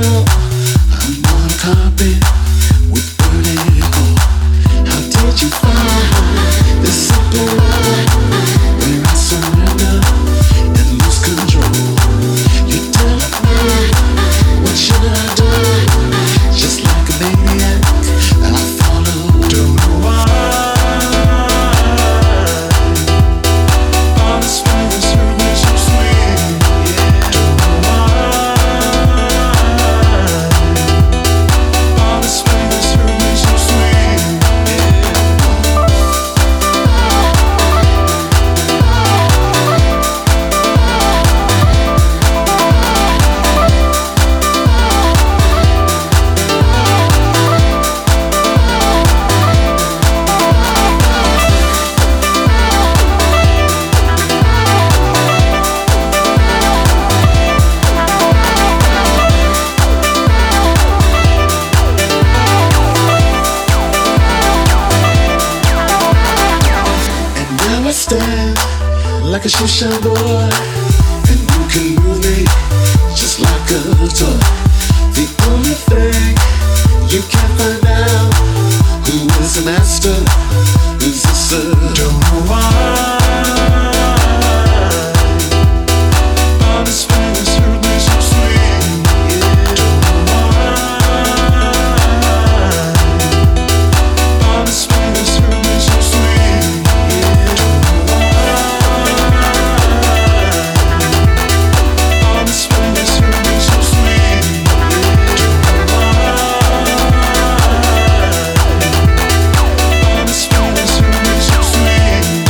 like a shoe boy, and you can move me just like a toy. The only thing you can't find out, who is the master, who's the servant. Don't know why. All this pain has hurt me so sweet. Yeah. Don't know why. All this pain has hurt me so sweet. Yeah. Don't know why. All this pain has hurt me so sweet. Yeah. Don't know why. All this pain has hurt me so sweet.